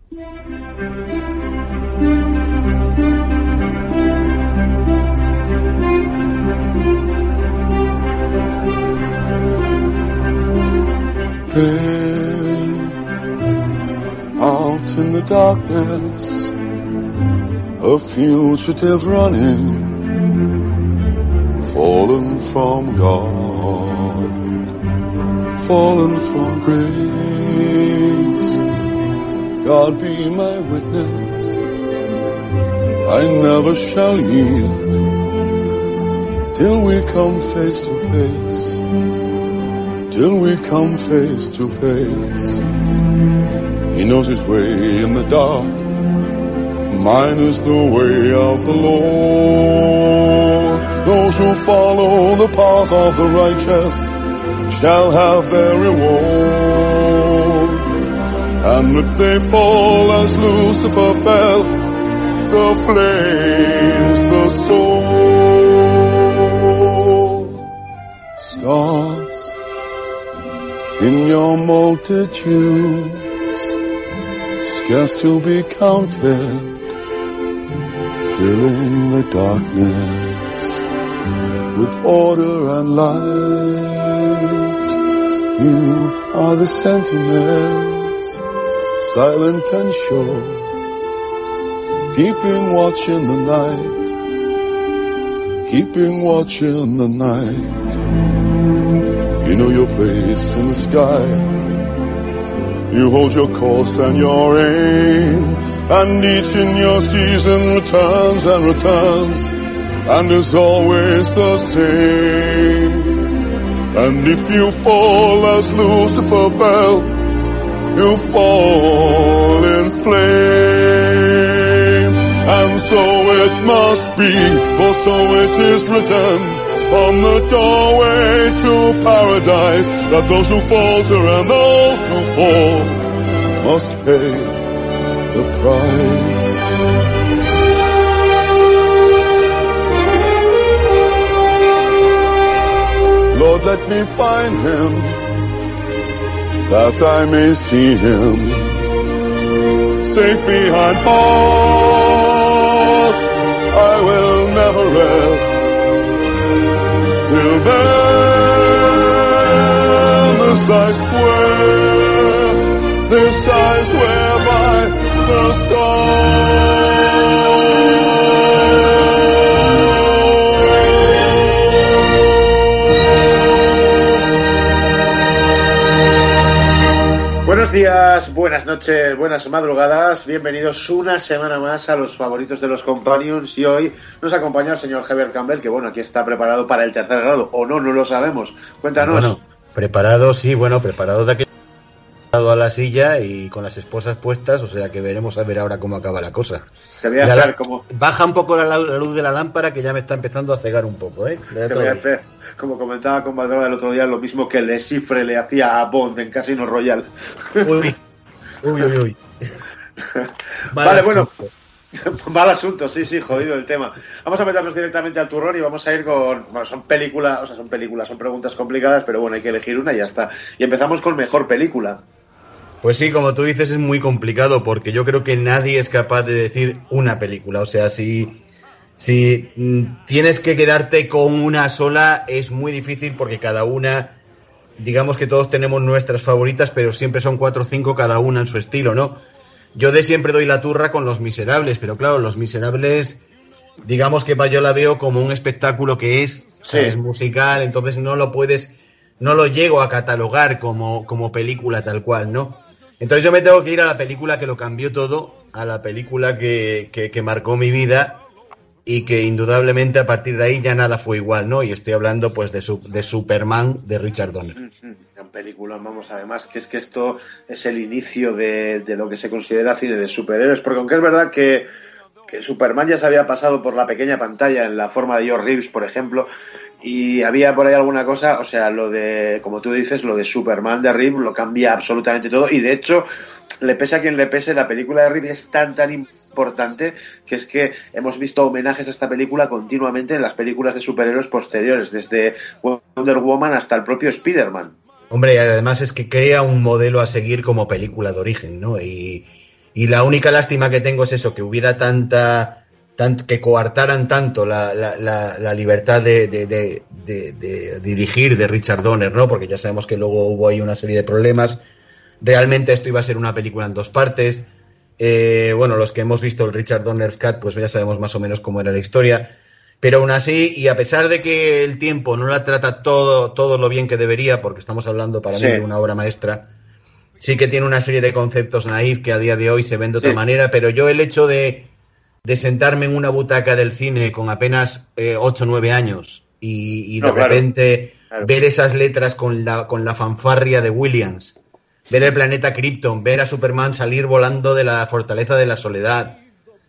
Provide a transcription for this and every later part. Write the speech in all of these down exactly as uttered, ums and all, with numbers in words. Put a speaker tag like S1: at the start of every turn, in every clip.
S1: There, out in the darkness, a fugitive running, fallen from God, fallen from grace. God be my witness, I never shall yield till we come face to face, till we come face to face. He knows his way in the dark, mine is the way of the Lord. Those who follow the path of the righteous shall have their reward. And if they fall as Lucifer fell, the flames, the soul. Stars in your multitudes, scarce to be counted, filling the darkness with order and light. You are the sentinels, silent and sure, keeping watch in the night, keeping watch in the night. You know your place in the sky, you hold your course and your aim, and each in your season returns and returns, and is always the same. And if you fall as Lucifer fell, you fall in flame. And so it must be, for so it is written, on the doorway to paradise, that those who falter and those who fall must pay the price. Lord, let me find him, that I may see him, safe behind bars. I will never rest till then, this I swear, this I swear by the stars.
S2: Buenos días, buenas noches, buenas madrugadas, bienvenidos una semana más a los favoritos de los Companions, y hoy nos acompaña el señor Heber Campbell, que bueno, aquí está preparado para el tercer grado, o no, no lo sabemos. Cuéntanos.
S3: Bueno, preparado, sí, bueno, preparado de aquel a la silla y con las esposas puestas, o sea que veremos a ver ahora cómo acaba la cosa.
S2: Te voy a hacer como...
S3: Baja un poco la, la luz de la lámpara, que ya me está empezando a cegar un poco, ¿eh?
S2: Te voy a hacer, como comentaba con Valderrama el otro día, lo mismo que Le Chiffre le hacía a Bond en Casino Royale.
S3: Uy, uy, uy, uy.
S2: Vale, bueno, mal asunto, sí, sí, jodido el tema. Vamos a meternos directamente al turrón y vamos a ir con... Bueno, son películas, o sea, son películas, son preguntas complicadas, pero bueno, hay que elegir una y ya está. Y empezamos con mejor película.
S3: Pues sí, como tú dices, es muy complicado porque yo creo que nadie es capaz de decir una película. O sea, si, si tienes que quedarte con una sola, es muy difícil porque cada una, digamos que todos tenemos nuestras favoritas, pero siempre son cuatro o cinco cada una en su estilo, ¿no? Yo de siempre doy la turra con Los Miserables, pero claro, Los Miserables, digamos que yo la veo como un espectáculo que es, sí. O sea, es musical, entonces no lo puedes, no lo llego a catalogar como, como película tal cual, ¿no? Entonces yo me tengo que ir a la película que lo cambió todo, a la película que, que, que marcó mi vida y que indudablemente a partir de ahí ya nada fue igual, ¿no? Y estoy hablando pues de, su, de Superman de Richard Donner.
S2: Gran película, vamos, además que es que esto es el inicio de, de lo que se considera cine de superhéroes, porque aunque es verdad que, que Superman ya se había pasado por la pequeña pantalla en la forma de George Reeves, por ejemplo, y había por ahí alguna cosa, o sea, lo de, como tú dices, lo de Superman de Reeves lo cambia absolutamente todo, y de hecho, le pese a quien le pese, la película de Reeves es tan tan importante que es que hemos visto homenajes a esta película continuamente en las películas de superhéroes posteriores, desde Wonder Woman hasta el propio Spider-Man.
S3: Hombre, además es que crea un modelo a seguir como película de origen, ¿no? Y, Y la única lástima que tengo es eso, que hubiera tanta, tanto, que coartaran tanto la, la, la, la libertad de, de, de, de, de dirigir de Richard Donner, ¿no? Porque ya sabemos que luego hubo ahí una serie de problemas. Realmente esto iba a ser una película en dos partes. Eh, bueno, los que hemos visto el Richard Donner's Cut, pues ya sabemos más o menos cómo era la historia. Pero aún así, y a pesar de que el tiempo no la trata todo, todo lo bien que debería, porque estamos hablando para sí. mí de una obra maestra, sí que tiene una serie de conceptos naif que a día de hoy se ven de otra sí. manera, pero yo el hecho de, de sentarme en una butaca del cine con apenas eh, ocho o nueve años y, y de no, repente claro, claro. ver esas letras con la, con la fanfarria de Williams, ver el planeta Krypton, ver a Superman salir volando de la fortaleza de la soledad,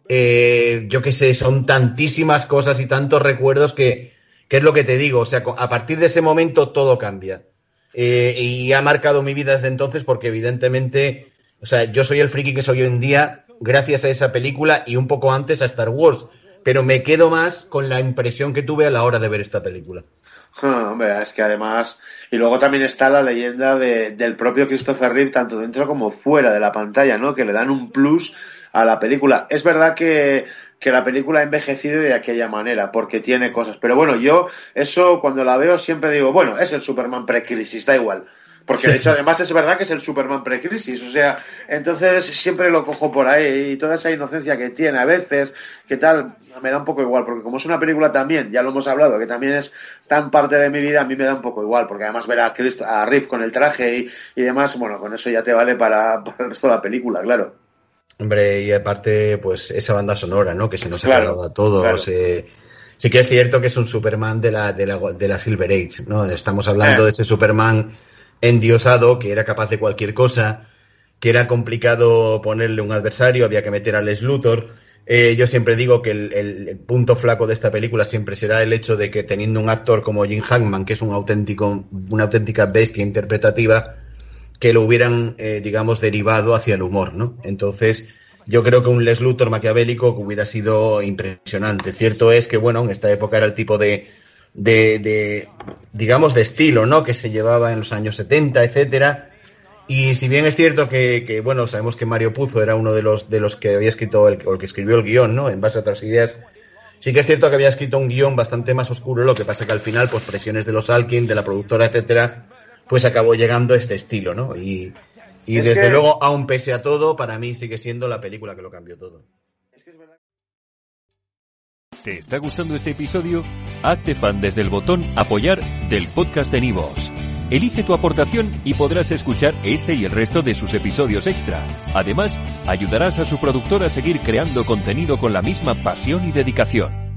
S3: eh, yo qué sé, son tantísimas cosas y tantos recuerdos que, que es lo que te digo, o sea, a partir de ese momento todo cambia. Eh, y ha marcado mi vida desde entonces porque evidentemente, o sea, yo soy el friki que soy hoy en día gracias a esa película y un poco antes a Star Wars, pero me quedo más con la impresión que tuve a la hora de ver esta película.
S2: Ah, hombre, es que además, y luego también está la leyenda de, del propio Christopher Reeve, tanto dentro como fuera de la pantalla, ¿no? Que le dan un plus a la película. Es verdad que que la película ha envejecido de aquella manera, porque tiene cosas. Pero bueno, yo eso cuando la veo siempre digo, bueno, es el Superman pre-crisis, da igual. Porque de hecho además es verdad que es el Superman pre-crisis, o sea, entonces siempre lo cojo por ahí y toda esa inocencia que tiene a veces, que tal, me da un poco igual, porque como es una película también, ya lo hemos hablado, que también es tan parte de mi vida, a mí me da un poco igual, porque además ver a, Christ- a Rip con el traje y, y demás, bueno, con eso ya te vale para, para el resto de la película, claro.
S3: Hombre, y aparte, pues esa banda sonora, ¿no? Que se nos claro, ha quedado a todos. Claro. Eh, sí que es cierto que es un Superman de la, de la, de la Silver Age, ¿no? Estamos hablando eh. de ese Superman endiosado, que era capaz de cualquier cosa, que era complicado ponerle un adversario, había que meter a Lex Luthor. Eh, yo siempre digo que el, el, el punto flaco de esta película siempre será el hecho de que teniendo un actor como Jim Hackman, que es un auténtico, una auténtica bestia interpretativa, que lo hubieran, eh, digamos, derivado hacia el humor, ¿no? Entonces, yo creo que un Lex Luthor maquiavélico que hubiera sido impresionante. Cierto es que, bueno, en esta época era el tipo de, de, de, digamos, de estilo, ¿no? Que se llevaba en los años setenta, etcétera. Y si bien es cierto que, que bueno, sabemos que Mario Puzo era uno de los, de los que había escrito, el, o el que escribió el guión, ¿no? En base a otras ideas. Sí que es cierto que había escrito un guión bastante más oscuro, lo que pasa que al final, pues presiones de los Alkin, de la productora, etcétera, pues acabó llegando este estilo, ¿no? Y, y desde que... luego, aun pese a todo, para mí sigue siendo la película que lo cambió todo. Es que es verdad.
S4: ¿Te está gustando este episodio? Hazte fan desde el botón Apoyar del podcast de Nivos. Elige tu aportación y podrás escuchar este y el resto de sus episodios extra. Además, ayudarás a su productor a seguir creando contenido con la misma pasión y dedicación.